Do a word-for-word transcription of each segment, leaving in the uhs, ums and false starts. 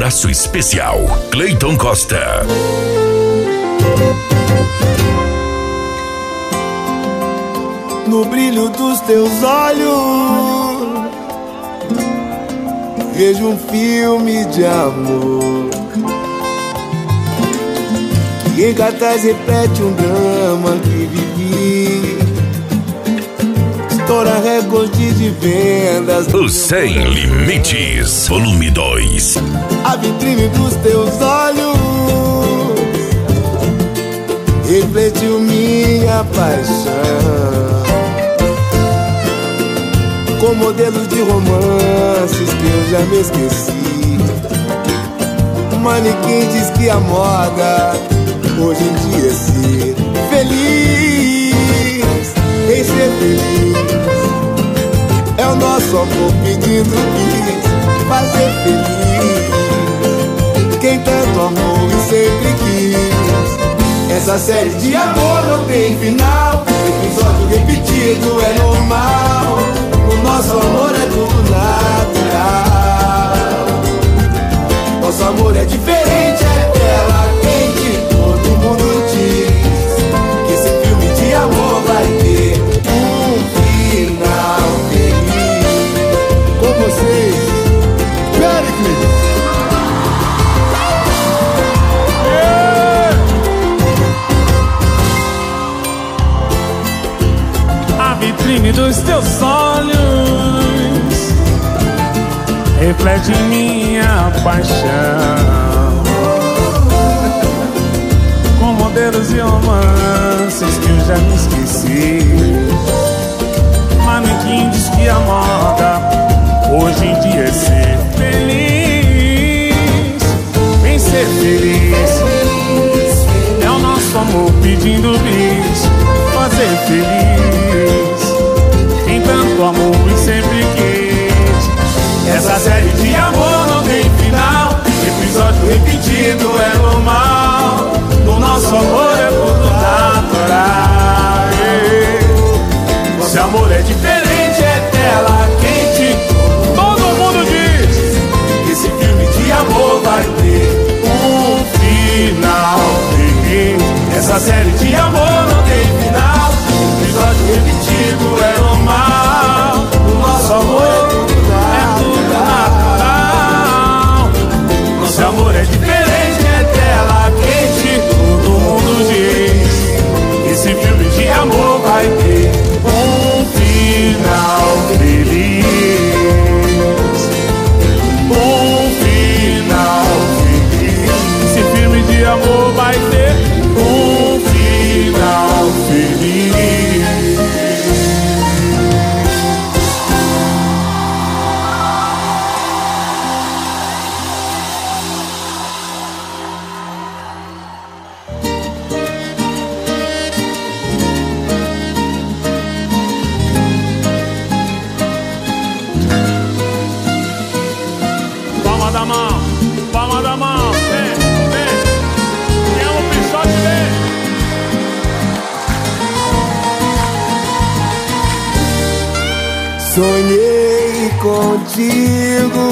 abraço especial, Cleiton Costa. No brilho dos teus olhos vejo um filme de amor que em cartaz repete um drama que vivi. Estoura recorde de vendas. O Sem Limites, volume dois. A vitrine dos teus olhos refletiu minha paixão, com modelos de romances que eu já me esqueci. O manequim diz que a moda hoje em dia é ser feliz. Em ser feliz é o nosso amor pedindo bis. Fazer feliz quem tanto amou e sempre quis. Essa série de amor não tem final, episódio repetido é normal. O nosso amor é tudo natural. Nosso amor é diferente, é tela quente. Todo mundo diz que esse filme de amor vai ter um final feliz. Com vocês, Pericles. A vitrine dos teus olhos reflete minha paixão, com modelos e romances que eu já me esqueci. Manequim diz que a moda hoje em dia é ser feliz. Vem ser feliz, é o nosso amor pedindo bis. Fazer feliz quem tanto amou e sempre quis. Essa série de amor não tem final, episódio repetido é normal. No nosso amor é tudo natural. Nosso amor é diferente, é tela quente. Todo mundo diz que esse filme de amor vai ter um final feliz. Essa série de amor não tem final, episódio repetido é normal. O nosso amor é tudo natural. Nosso amor é diferente, é tela quente. Todo mundo diz que esse filme de amor vai ter um final feliz. Um final feliz. Esse filme de amor vai ter um final feliz. Palma da mão, palma da mão, vem, vem. Quem ama o pichote, vem. Sonhei contigo,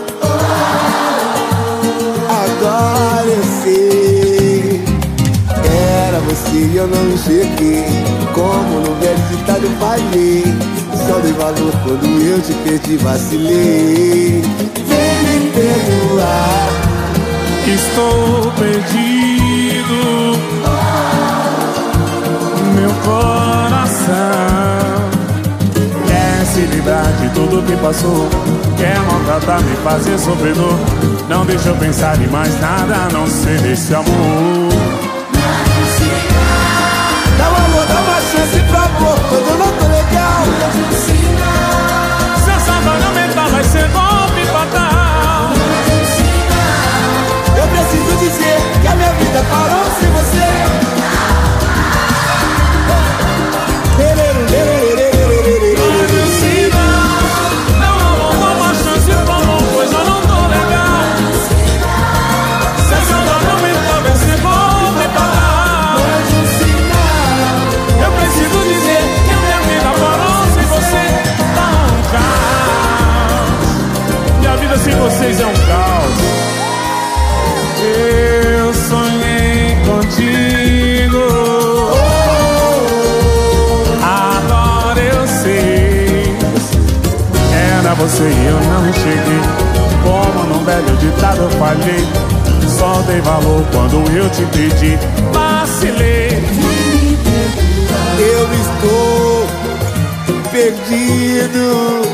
agora eu sei. Era você e eu não enxerguei, como no velho ditado eu falhei. Só dei valor quando eu te perdi, vacilei. Vem me perdoar. Estou perdido, meu coração quer se livrar de tudo que passou, quer maltratar, me fazer sofredor. Não deixa eu pensar em mais nada a não ser nesse amor. Dá um amor, dá uma chance pra amor, quando eu não tô legal. Se essa dor aumentar vai ser golpe fatal. Eu preciso dizer que a minha vida parou sem você. Não, não, dá uma chance pra amor, pois eu não tô legal. Se essa dor aumentar vai ser golpe. pra você e eu não cheguei. Como num velho ditado eu falhei, só dei valor quando eu te pedi. Vacilei. Eu estou perdido.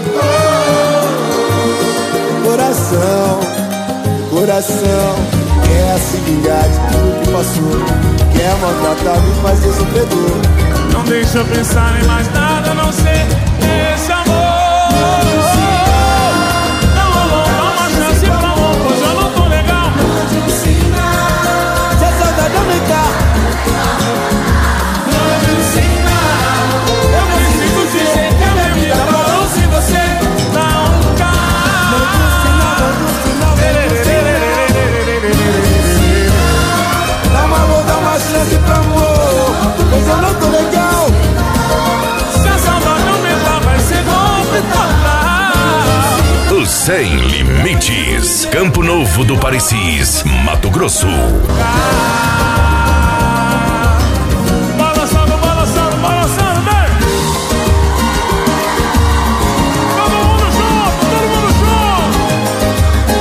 Coração, coração, quer se vingar de tudo que passou, quer maltratar, me fazer sofredor. Não deixa eu pensar em mais nada a não ser esse amor. Não rolou, dá uma chance pro amor, pois eu não tô legal. Se a saudade aumentar, eu preciso dizer que a minha vida parou se você não cair. dá uma amor, dá uma chance pro amor, pois eu não tô legal. Se a saudade aumentar vai ser golpe total. O Sem Limites, Campo Novo do Parecis, Mato Grosso. Balançando, balançando, balançando, vem! Todo mundo junto, todo mundo junto!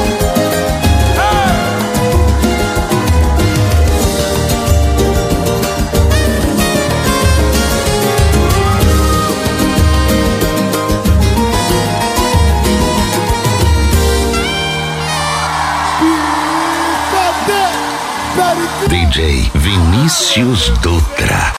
D J Vinícius Dutra.